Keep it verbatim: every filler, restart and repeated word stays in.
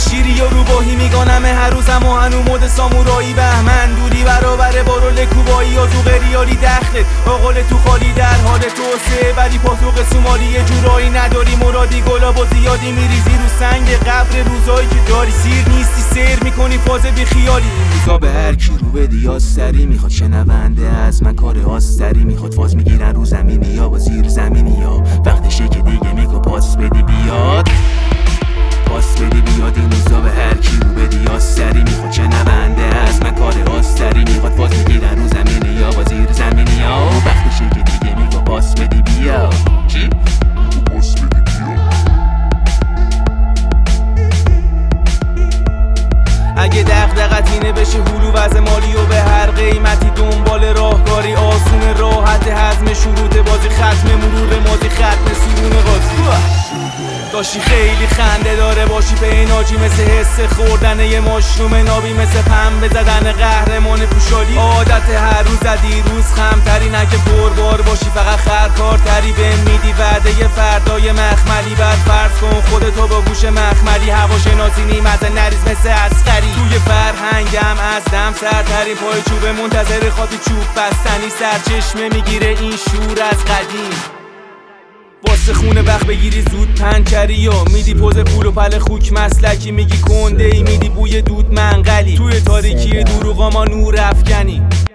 شیری و روباهی میگانم هر روزم و هنو مد سامورایی بهمن دوری برابر بارول کوبایی و تو غریالی دخلت آقل تو خالی در حال توسعه ولی پاسوق سومالی یه جورایی نداری مرادی گلاب و زیادی میریزی رو سنگ قبر روزایی که داری سیر نیستی سیر میکنی فاز بی خیالی این روزا به هر کی رو بدی آستری میخواد شنونده از من کار آستری میخواد فاز میگیرن رو زمینی یا با زیر زمینی یا وقتشه که دیگه میگو پاس بدی بیاد پاس بدی بیاد این روزا به هر کی رو بدی آستری میخواد شنونده از من کار آستری میخواد فاز میگیرن رو زمینی یا با زیر زمینی یا وقتشه که دیگه میگو پاس بدی بیاد چی؟ پاس بدی بیاد اگه دغدغت اینه بشه هلو وضع مالی و به هر قیمتی دنبال راهکاری آسون راحت هضم شروط بازی ختم مرور مازی ختم سرون قاضی داشتی خیلی خنده داره باشی به این آجی مثل حس خوردن یه ماشروم نابی مثل پنبه زدن قهرمان پوشالی عادت هر روز زدی روز خمتری نه که پربار باشی فقط خرکارتری به میدی وعده یه فردای مخملی بعد فرض کن خودتو با گوش مخملی هواشناسی نیمت نریز مثل عسکری توی فرهنگم از دم سرترین پای چوبه منتظر خاطی چوب بستنی سرچشمه میگیره این شور از قدیم واسه خونه وقت بگیری زود پنچری و میدی پوز پول و پل خوک مسلکی میگی کنده ای میدی بوی دود منقلی توی تاریکی دروغا ما نور افکنی